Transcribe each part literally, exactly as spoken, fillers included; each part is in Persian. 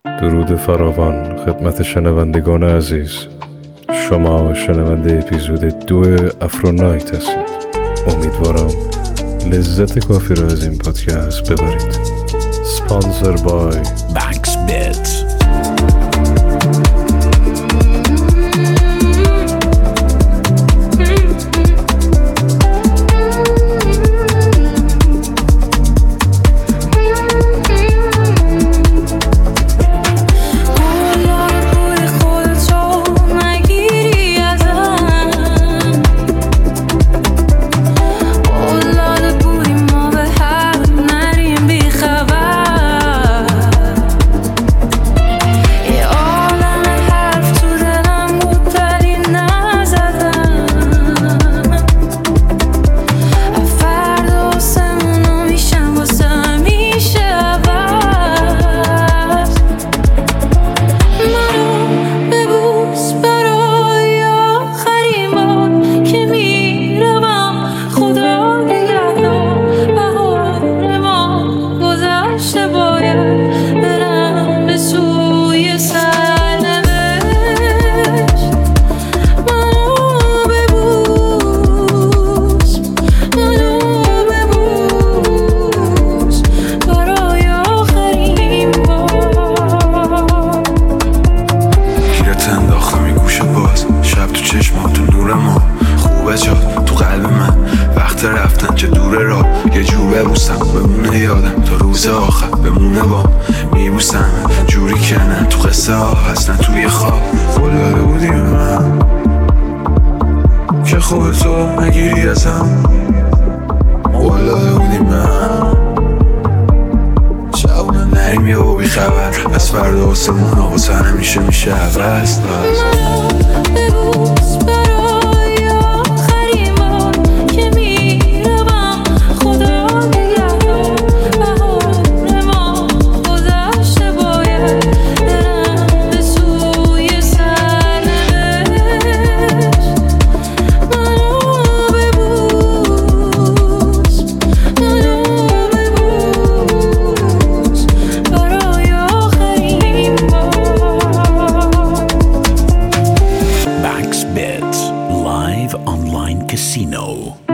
درود فراوان خدمت شنوندگان عزیز. شما شنونده اپیزود دو افرونایت هستید. امیدوارم لذت کافی را از این پادکست ببرید. سپانسر بای بانکس بیت. رفتن چه دوره را یه جو ببوسم بمونه یادم تا روز آخر بمونه با میبوسم جوری که نه تو قصه ها هست نه توی خواب بلده بودی من که خوب تو نگیری ازم بلده بودی من شبونه نریم یه بی خبر از فردا واسمون ها واسه همیشه میشه عوض Online Casino.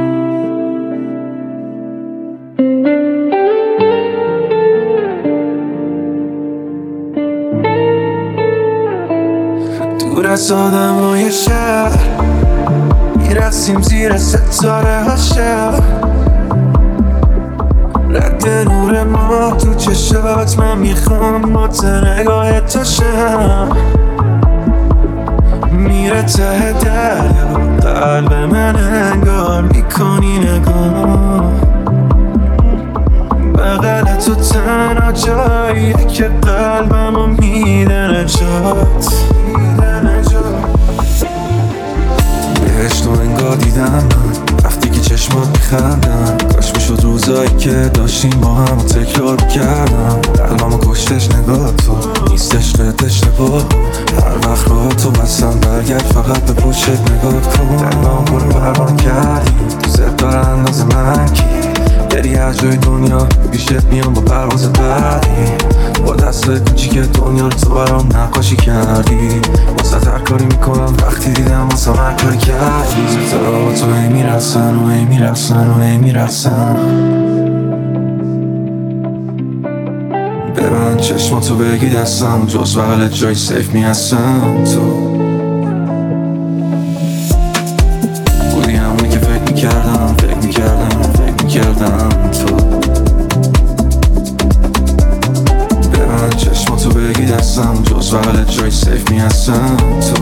دور از آدمای شهر میرسیم زیر ستاره ها شهر رد نور ما تو چشات من میخوام با نگاه تو شم میره ته دریا قلب من انگار میکنی نگاه بغل تو تنها جاییه که قلبمو میده نجات بهش تو انگار دیدم من وقتی که چشمات میخندن کاش میشد روزایی که داشتیم با هم تکرار میکردم قلبمو کشتش نگاه تو نیستش قد اشتباه هر وقت راه تو بستم برگرد فقط به پشت نگاه کن قلبم برو پروان کردی تو زد داره انداز من کی بری از جای دنیا بیشت میام با پرواز بعدی با دست کوچیک دنیا رو تو برام نقاشی کردی واسه هر کاری میکنم وقتی دیدم واسه هر کاری کردی ستاره با تو هی میرسن و هی میرسن و هی میرسن ببند چشماتو بگی دستم جز بغلت جای سیف میهستم تو بودی همونی که فکر میکردم فکر میکردم فکر میکردم تو ببند چشماتو بگی دستم جز بغلت جای سیف میهستم تو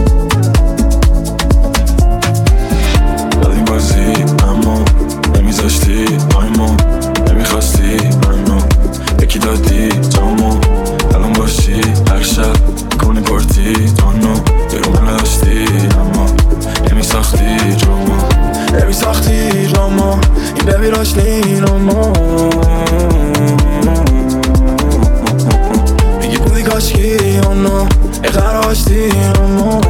دادیم بازی اما نمیذاشتی آیمون نمیخواستی منو یکی دادی جامو الان باشی هر شب کنی پارتی دانو یه رو من نداشتی اما نمیساختی جامو نمیساختی جامو این ببیراش نینامو میگی بودی کاشکی آنو ای قراشتی اما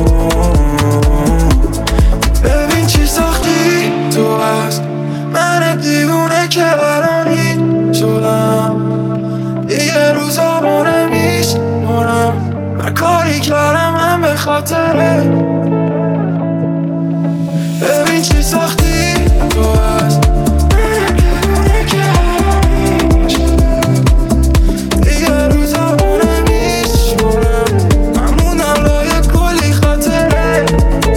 ببین چی ساختی تو هست من دیوونه که برانی شدم دیگه روزا مونه میشه خاطره. ببین چی ساختی تو از دیگه روزامونه میشمونم، ممنونم لای کلی خاطره.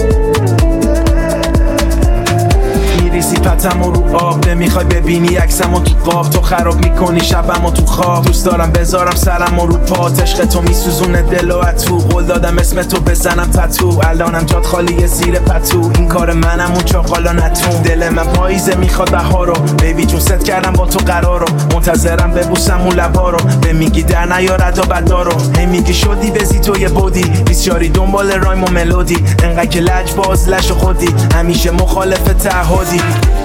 میریزی پتمو رو آب، نمیخوای ببینی عکسمو تو قاب. تو خراب میکنی شبمو تو خواب، دوست دارم بذارم سرمو رو پات. عشق تو میسوزونه دل و اتو، قول دادم اسم تو بزنم تتو. الانم جات خالیه زیر پتو، این کار منم اون چاقالا نتون. دل من پاییزه میخواد بهارو، بیبی جون ست کردم با تو قرارو. منتظرم ببوسم اون لبا رو، به میگی در نیارد و بدارو. هی میگی شدی بزی تو یه بودی، بیسیاری دنبال رایم و ملودی. انقدر که لج باز لش خودی، همیشه مخالف تعهدی.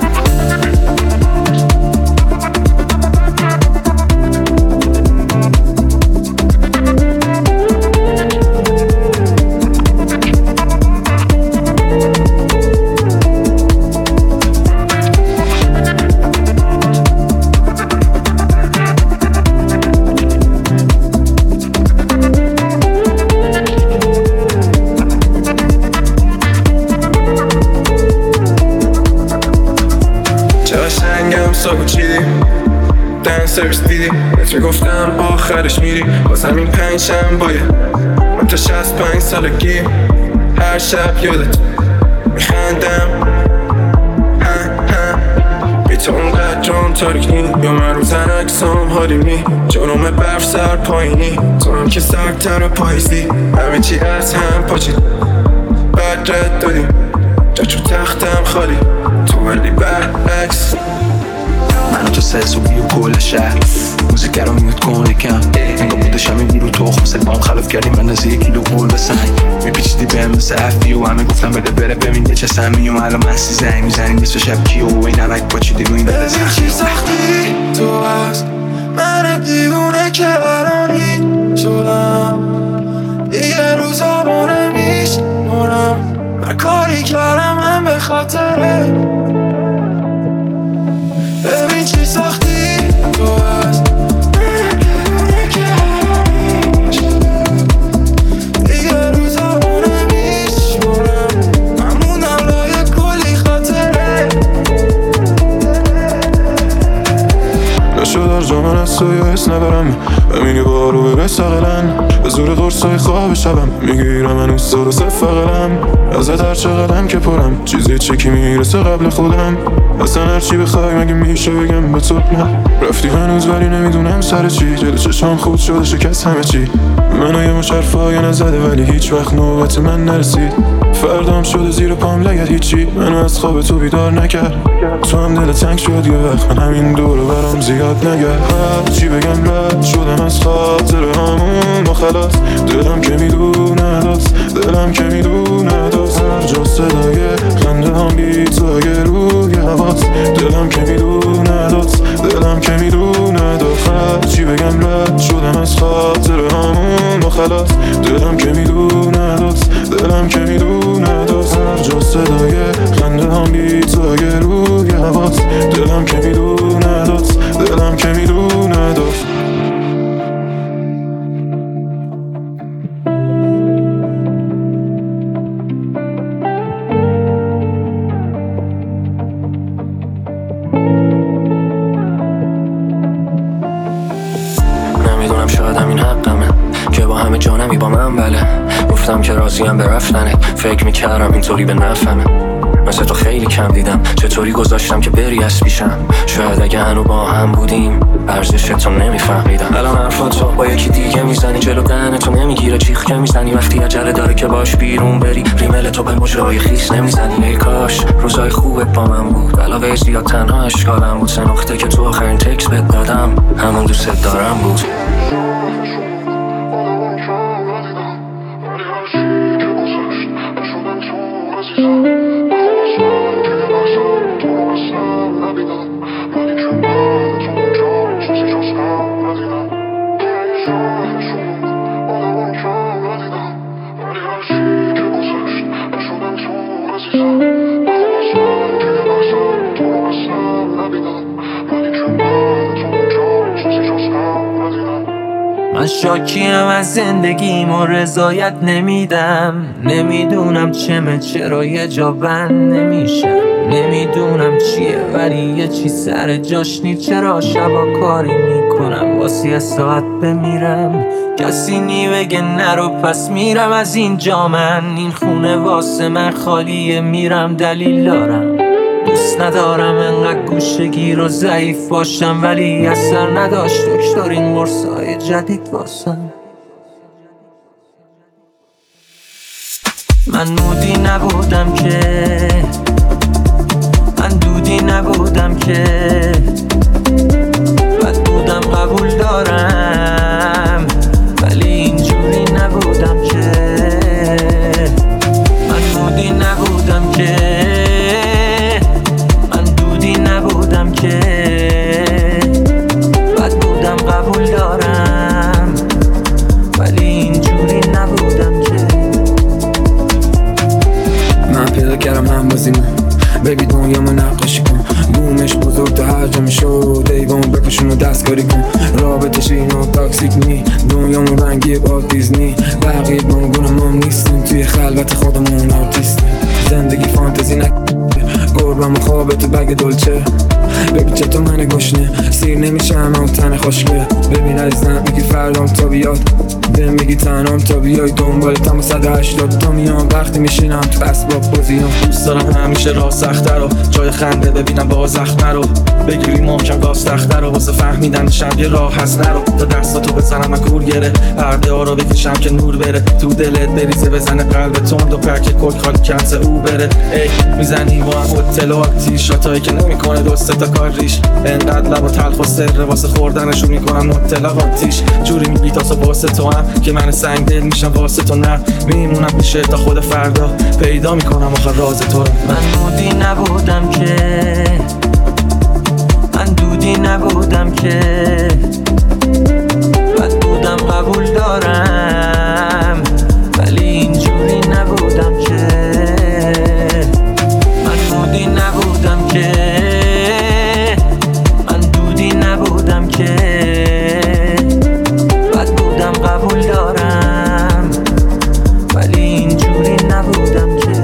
ساگو چیدی دن سرویس دیدی، بهت میگفتم آخرش میری. باز همین پنج شنبایه من تا شصت پنج سالگی هر شب یادت میخندم. بی تو اونقدر جام تاریک نی، یا من رو زنکسام حالیمی. جرم برف سر پایینی، تو هم که سرتر و پاییزی. همه چی از هم پاچید بعد رد دادیم، جا چو تختم خالی تو ولی برعکس. منو تو سلسوبی و کل شهر موزیک رو میوت کن یکم. انگاه بودشم این بیرو تو خمسه با هم خلاف کردیم، من از یک کیلو قول بسن میپیچیدی بهم مثل افی و همه گفتم بده بره ببین یه چه سمی. و الان من سی زنگ میزنیم نیست و شب کیو و این نمک پاچیدی رو این بده زخمی. چی ساختی تو از من دیوونه که برانی شدم، دیگه روزامونه میشمونم. من کاری کردم من به خاطره. ببین چی ساختی تو از دیگه روزامونه میشمونم، ممنونم لای کلی خاطره. نشد در جامن از تو یا حس نبرم، ببینی بارو بره ساقلن. به زور قرصای خواب شبم میگیرم هنوز سر و سفقلم. ازت هر چقدرم که پرم چیزی چکی میرسه قبل خودم. اصلا هرچی بخوای مگه میشه بگم به تو نه. رفتی هنوز ولی نمیدونم سر چی، جلو چشام خود شده شکست همه چی. منو یه مش حرفای نزده ولی هیچ وقت نوبت من نرسید. فردام شده زیر پام لگد هیچی منو از خواب تو بیدار نکرد. تو هم دل تنگ شد یه وقت، من همین دورو برام زیاد نگرد. هرچی بگم رد شدم از خاطر همون و خلاص. دلم که میدونه داست، دلم که میدونه داست. هر جا صدای خنده هم بی تو اگه روی حواس. دلم که میدونه داست، دلم که میدونه داست. هرچی بگم رد شدم از خاطر همون و خلاص. دلم که میدونه داست، دلم که میدونه داست. هر جا صدای خنده هم بی تو اگه روی حواس. دلم که میدونه داست، دلم که میدونه داست. نمیدونم شاید همین حقمه که با همه جانمی با من بله. گفتم که راضیم به رفتنت، فکر میکردم اینطوری به نفهمه. مثل تو خیلی کم دیدم، چطوری گذاشتم که بری از پیشم. شاید اگه هنو با هم بودیم ارزش تو نمیفهمیدم. الان حرفاتو با یکی دیگه میزنی، جلو دهن تو نمیگیره چیخ که میزنی. وقتی عجله داره که باش بیرون بری، ریمل تو به مجرای خیس نمیزنی. ای کاش روزای خوبت با من بود، علاوه زیاد تنها اشکالم بود. سه نقطه که تو آخرین تکس بهت دادم همون دوست دارم بود. من شاکیم از زندگیم و رضایت نمیدم. نمیدونم چمه چرا یه جا بند نمیشم. نمیدونم چیه ولی یه چی سر جاش نی. چرا شبا کاری میکنم واسه یه ساعت بمیرم. کسی نی بگه نرو پس میرم از اینجا. من این خونه واسه من خالیه میرم دلیل دارم. دوست ندارم انقدر گوشگیر و ضعیف باشم ولی اثر نداشت دکتر این قرصای جدید واسم. من مودی نبودم که من دودی نبودم که بد بودم قبول دارم ولی اینجوری نبودم که. من مودی نبودم که من دودی نبودم که بد بودم قبول دارم ولی اینجوری نبودم که. من پیدا کردم هم بازیمه بیبی دنیامو نقاشی کن. بومش بزرگ تا هر جا میشد ایوان بکشون و دستکاری کن. رابطش اینو تاکسیک نی دنیامو رنگی با دیزنی. بقیه بانگونم هم نیستیم توی خلوت خودمون آرتیستیم. زندگی فانتزی نک قربم و خوابت بگ دلچه. ببین چطور من گشنه سیر نمیشم اون تن خوشگه. ببین عزیزم میگی فردام تا بیاد بهم میگی تنام تا بیای دنبالتم و صد و هشتاد تا میام. وقتی میشینم تو اسباب بازیام دوست دارم همیشه راه سخته رو جای خنده ببینم با زخمه رو. بگیری محکم گاز تخته رو واسه فهمیدن شب یه راه هست نرو. تا دستاتو بزنم من کور گره پرده ها رو بکشم که نور بره تو دلت بریزه بزنه قلب تند و پرک کل خالی کنس او بره. ای میزنی با هم اطلاعاتی شاتایی که نمیکنه دوسته تا کار ریش. انقدر لب و تلخ و سر واسه خوردنشون میکنن مطلقاتیش. جوری میگی تاسو واسه تو هم که من سنگ دل میشم واسه تو نه میمونم پیشه تا خود فردا پیدا میکنم آخر راز تو رو. من مودی نبودم که من دودی نبودم که بد بودم قبول دارم ولی اینجوری نبودم که. من مودی نبودم که من دودی نبودم که بد بودم قبول دارم ولی اینجوری نبودم که.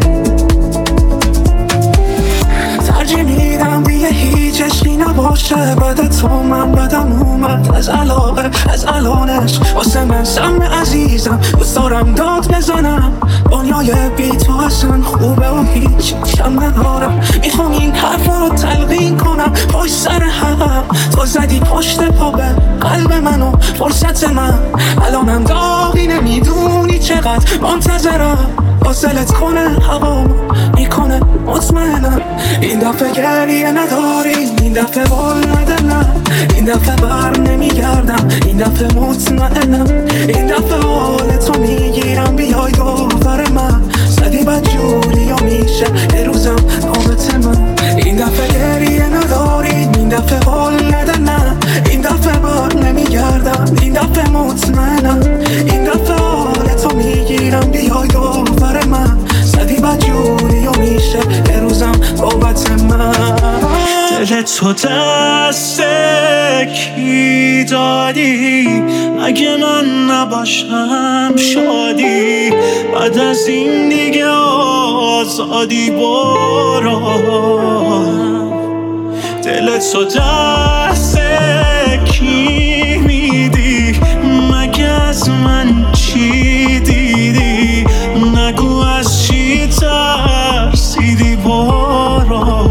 ترجیح میدم دیگه هیچ عشقی نباشه بعد تو من بدم اومد از علاقه از الانش واسه من سم عزیزم. دوست دارم داد بزنم دنیای بی تو اصلا خوبه و هیچ کم ندارم. میخوام این حرفا رو تلقین کنم پشت سر حقم. تو زدی پشت پا به قلب منو فرصت من الانم داغی نمیدونی چقدر منتظرم. وصلت کنه هوا میکنه مطمئنم این دفعه گریه نداری این دفعه بال نده نه این دفعه بر نمیگردم این دفعه مطمئنم این دفعه حال تو میگیرم بیای دوباره من. زدی بد جوری و میشه یه روزم نامت من. این دفعه گریه نداری این دفعه بال نده نه این دفعه بر نمیگردم این دفعه مطمئنم این دفعه حال تو میگیرم بیای دوباره من. زدی بد جوری و میشه یه روزم نامت من. دل تو دست کی دادی اگه من نباشم شادی بعد از این دیگه آزادی برو. دل تو دست کی میدی مگه از من چی دیدی نگو از چی ترسیدی برو.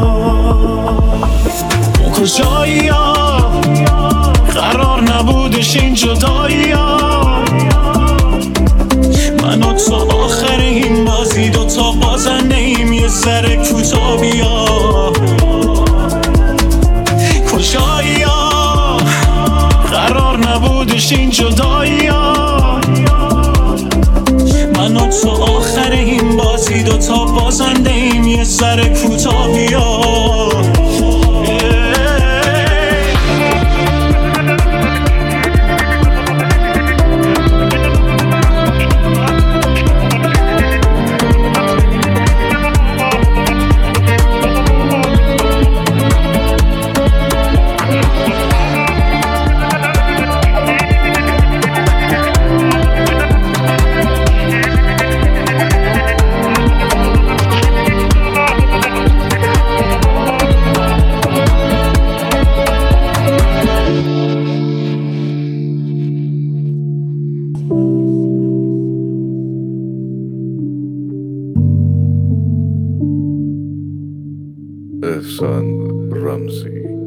کجایی ها قرار نبودش این جدایی ها من و تو آخر این بازی دوتا بازنده ایم یه سر کوتابی ها. کجایی ها قرار نبودش این جدایی ها من و تو آخر این بازی دوتا بازنده ایم یه سر کوتابی ها. احسان رمزی.